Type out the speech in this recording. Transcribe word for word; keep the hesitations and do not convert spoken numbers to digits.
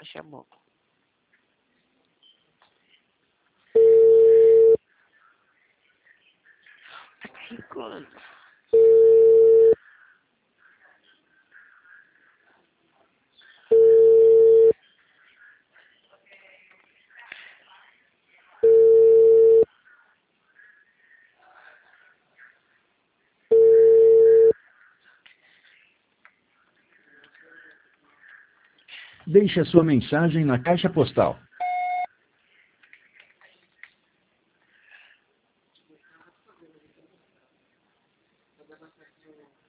chamou. Tá carregando. Deixe a sua mensagem na caixa postal